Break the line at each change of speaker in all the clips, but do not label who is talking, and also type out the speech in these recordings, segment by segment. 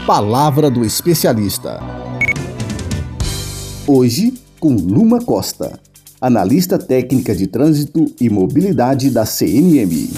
Palavra do especialista. Hoje, com Luma Costa, analista técnica de trânsito e mobilidade da CNM.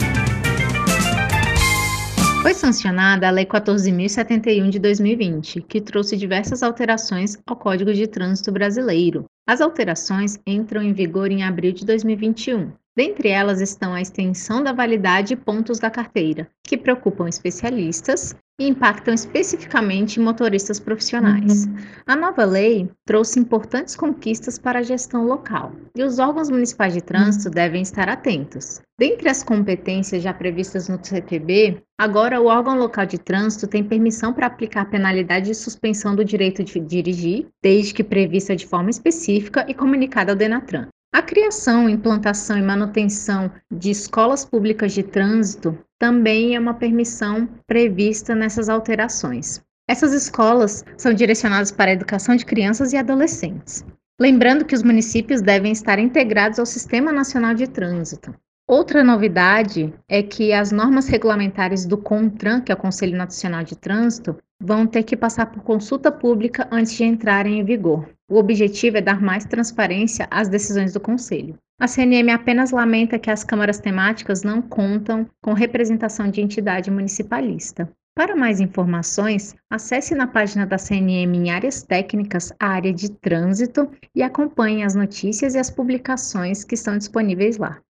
Foi sancionada a Lei 14.071 de 2020, que trouxe diversas alterações ao Código de Trânsito Brasileiro. As alterações entram em vigor em abril de 2021. Dentre elas estão a extensão da validade e pontos da carteira, que preocupam especialistas e impactam especificamente motoristas profissionais. A nova lei trouxe importantes conquistas para a gestão local, e os órgãos municipais de trânsito devem estar atentos. Dentre as competências já previstas no CTB, agora o órgão local de trânsito tem permissão para aplicar penalidade de suspensão do direito de dirigir, desde que prevista de forma específica e comunicada ao Denatran. A criação, implantação e manutenção de escolas públicas de trânsito também é uma permissão prevista nessas alterações. Essas escolas são direcionadas para a educação de crianças e adolescentes. Lembrando que os municípios devem estar integrados ao Sistema Nacional de Trânsito. Outra novidade é que as normas regulamentares do CONTRAN, que é o Conselho Nacional de Trânsito, vão ter que passar por consulta pública antes de entrarem em vigor. O objetivo é dar mais transparência às decisões do Conselho. A CNM apenas lamenta que as câmaras temáticas não contam com representação de entidade municipalista. Para mais informações, acesse na página da CNM em áreas técnicas a área de trânsito e acompanhe as notícias e as publicações que estão disponíveis lá.